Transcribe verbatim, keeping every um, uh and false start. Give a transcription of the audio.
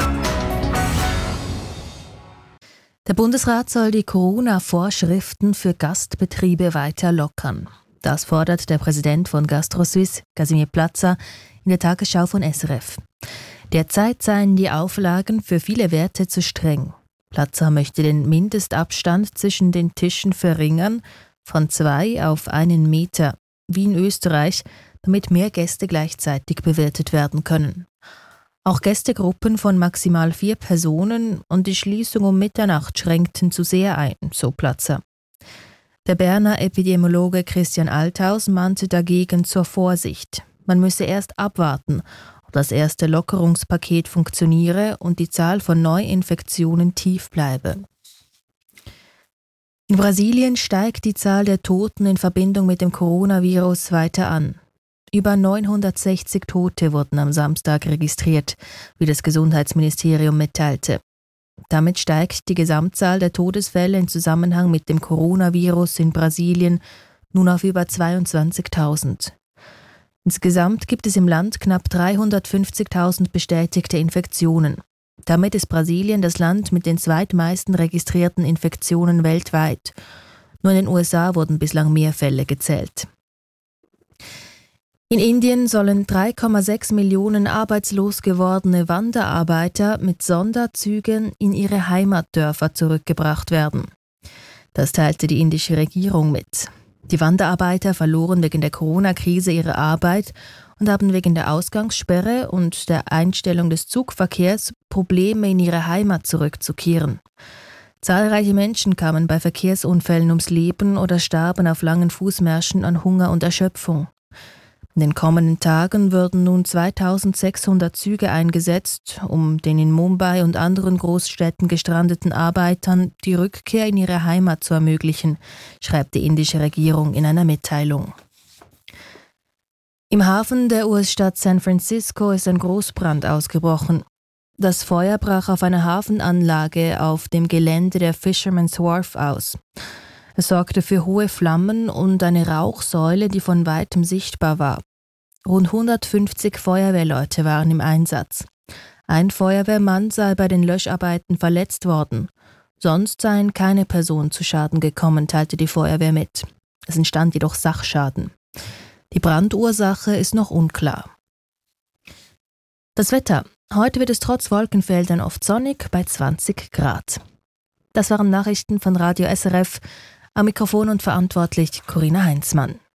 Der Bundesrat soll die Corona-Vorschriften für Gastbetriebe weiter lockern. Das fordert der Präsident von GastroSuisse, Casimir Plaza, in der Tagesschau von S R F. Derzeit seien die Auflagen für viele Werte zu streng. Plaza möchte den Mindestabstand zwischen den Tischen verringern, von zwei auf einen Meter, wie in Österreich, damit mehr Gäste gleichzeitig bewirtet werden können. Auch Gästegruppen von maximal vier Personen und die Schließung um Mitternacht schränkten zu sehr ein, so Plaza. Der Berner Epidemiologe Christian Althaus mahnte dagegen zur Vorsicht. Man müsse erst abwarten, ob das erste Lockerungspaket funktioniere und die Zahl von Neuinfektionen tief bleibe. In Brasilien steigt die Zahl der Toten in Verbindung mit dem Coronavirus weiter an. Über neunhundertsechzig Tote wurden am Samstag registriert, wie das Gesundheitsministerium mitteilte. Damit steigt die Gesamtzahl der Todesfälle im Zusammenhang mit dem Coronavirus in Brasilien nun auf über zweiundzwanzigtausend. Insgesamt gibt es im Land knapp dreihundertfünfzigtausend bestätigte Infektionen. Damit ist Brasilien das Land mit den zweitmeisten registrierten Infektionen weltweit. Nur in den U S A wurden bislang mehr Fälle gezählt. In Indien sollen drei Komma sechs Millionen arbeitslos gewordene Wanderarbeiter mit Sonderzügen in ihre Heimatdörfer zurückgebracht werden. Das teilte die indische Regierung mit. Die Wanderarbeiter verloren wegen der Corona-Krise ihre Arbeit und haben wegen der Ausgangssperre und der Einstellung des Zugverkehrs Probleme, in ihre Heimat zurückzukehren. Zahlreiche Menschen kamen bei Verkehrsunfällen ums Leben oder starben auf langen Fußmärschen an Hunger und Erschöpfung. In den kommenden Tagen würden nun zweitausendsechshundert Züge eingesetzt, um den in Mumbai und anderen Großstädten gestrandeten Arbeitern die Rückkehr in ihre Heimat zu ermöglichen, schreibt die indische Regierung in einer Mitteilung. Im Hafen der U S-Stadt San Francisco ist ein Großbrand ausgebrochen. Das Feuer brach auf einer Hafenanlage auf dem Gelände der Fisherman's Wharf aus. Es sorgte für hohe Flammen und eine Rauchsäule, die von weitem sichtbar war. Rund hundertfünfzig Feuerwehrleute waren im Einsatz. Ein Feuerwehrmann sei bei den Löscharbeiten verletzt worden. Sonst seien keine Personen zu Schaden gekommen, teilte die Feuerwehr mit. Es entstand jedoch Sachschaden. Die Brandursache ist noch unklar. Das Wetter. Heute wird es trotz Wolkenfeldern oft sonnig bei zwanzig Grad. Das waren Nachrichten von Radio S R F. Am Mikrofon und verantwortlich Corinna Heinzmann.